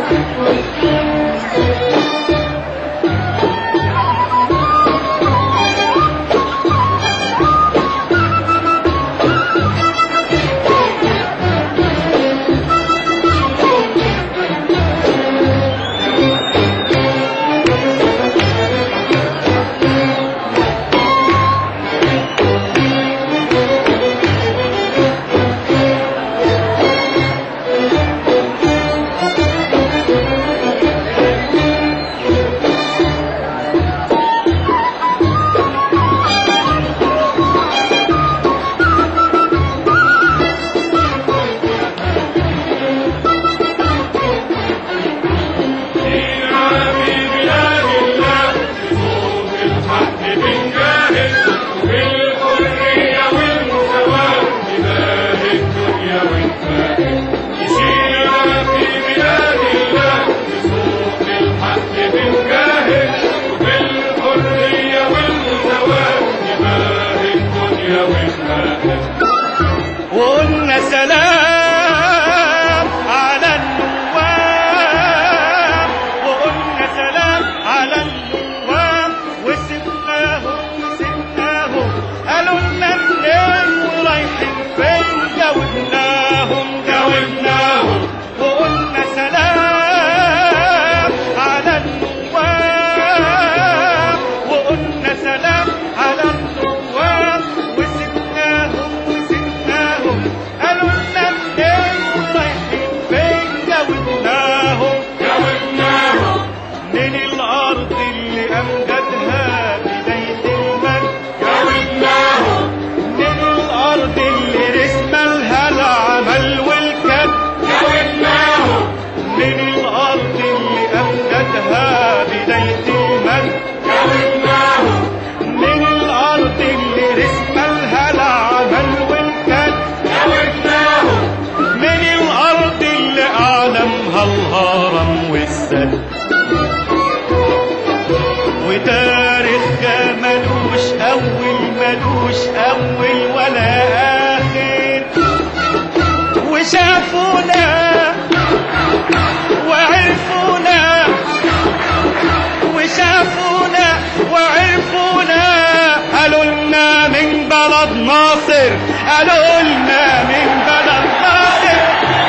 وقلنا سلام على النواب، وقلنا سلام على النواب، وسبناهم قالوا لنا منين ورايحين فين، جاوبناهم وقلنا سلام على النواب، وقلنا سلام على النواب، وسبناهم قالوا لنا منين ورايحين فين، جاوبناهم من الارض اللي امجدها بدايه المجد، جاوبناهم من الارض اللي رسمها العمل والكد، جاوبناهم من الارض اللي امجدها بدايه المجد، جاوبناهم من الارض اللي رسمها العمل والكد، جاوبناهم من الارض اللي اعلمها الهرم والسد، وتاريخها ملوش اول ولا اخر، وشافونا وعرفونا قالوا لنا من بلد ناصر، قالوا لنا من بلد ناصر.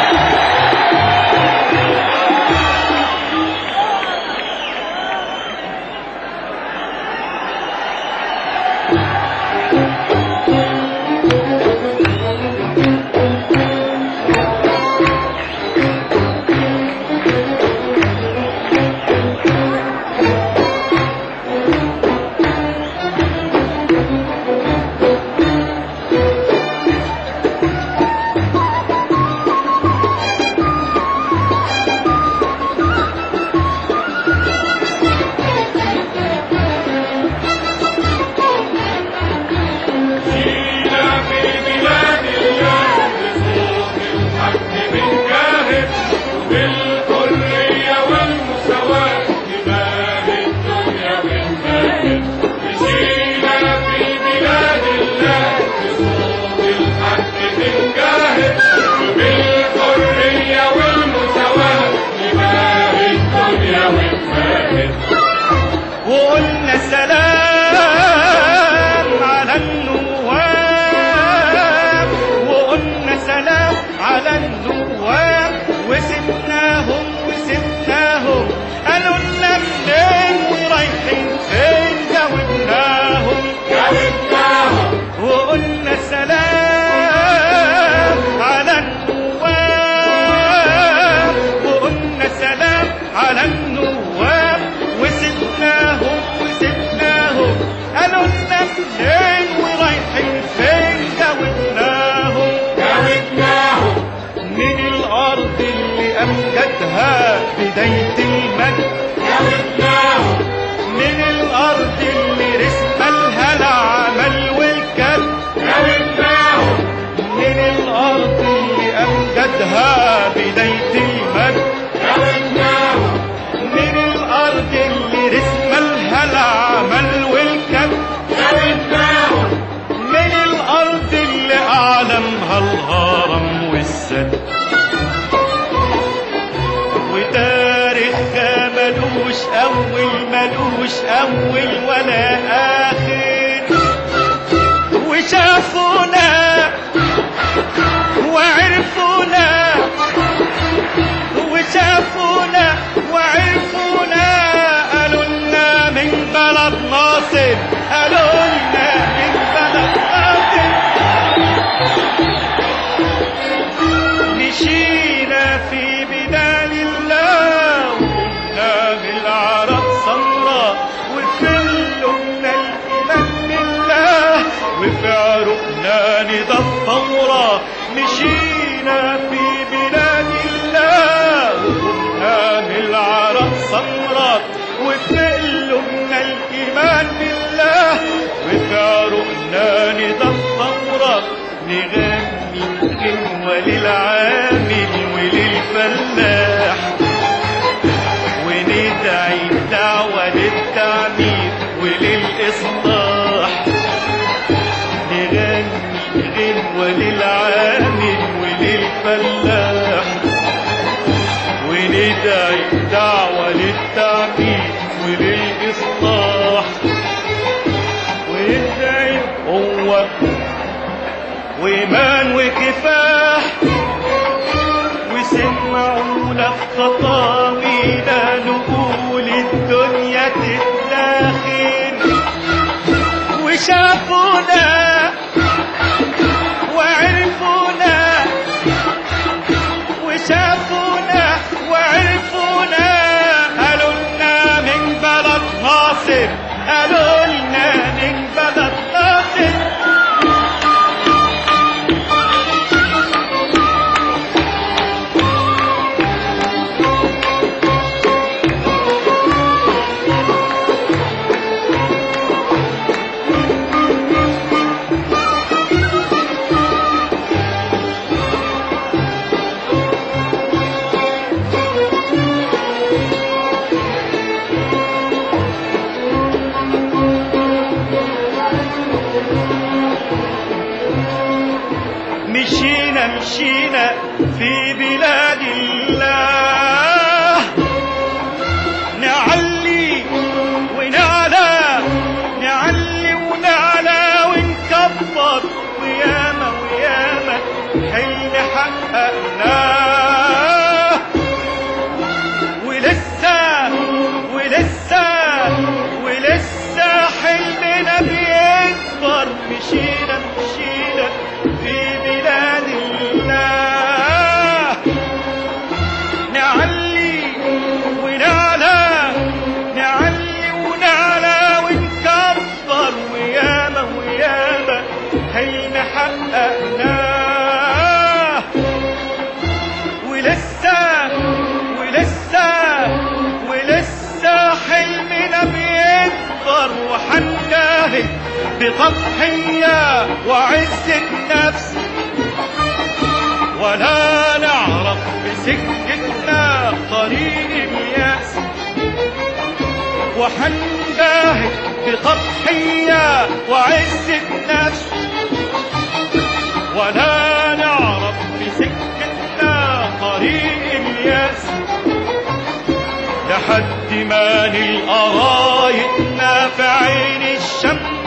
وقلنا سلام على النواب، وقلنا سلام على النواب، وسبناهم قالوا لنا منين ورايحين فين، جاوبناهم وقلنا سلام على النواب، وقلنا سلام على النواب، وسبناهم قالوا لنا منين ورايحين فين، جاوبناهم من الارض اللي امجدها بدايه المجد، جاوبناهم من الارض اللي رسمها العمل والكد، جاوبناهم من الارض اللي امجدها بدايه المجد، جاوبناهم من الارض اللي رسمها العمل والكد، جاوبناهم من الارض اللي اعلمها الهرم والسد، ملوش أول ملوش أول ولا آخر، وشافونا وعرفونا وشافونا وعرفونا، قالوا لنا من بلد ناصر، قالوا لنا من بلد ناصر. مشينا في بلاد الله وكنا بالعرب سمراء، وفي قلوبنا الإيمان بالله، وفي عروقنا ندى الثورة. مشينا في بلاد الله وكنا بالعرب سمراء، وفي قلوبنا الإيمان بالله، وفي عروقنا ندى الثورة. نغني غنوة للعامل وللفلاح، وندعي دعوة للتعمير وللإصلاح. نغني غنوة للعامل وللفلاح، وندعي دعوة للتعمير وللإصلاح. وندعي قوة وإيمان وكفاح، وسمعونا في خطاوينا نقول الدنيا تتداخل. وشافونا وعرفونا وشافونا وعرفونا، قالوا لنا من بلد ناصر، قالوا لنا من بلد ناصر. مشينا في بلاد الله، نعلي ونعلى، نعلي ونعلى ونكبر، وياما وياما حلم حققناه، ولسه ولسه ولسه حلمنا بيكبر. مشينا في بلاد الله، نعلي ونعلى، نعلي ونعلى ونكبر، وياما وياما حلم حققناه، ولسه ولسه ولسه حلمنا بيكبر. وحنجاهد بتضحية وعزة نفس، ولا نعرف بسكتنا طريق اليأس. وحنجاهد بتضحية وعزة نفس، ولا نعرف بسكتنا طريق اليأس، لحد ما نلقى رايتنا في عين الشمس.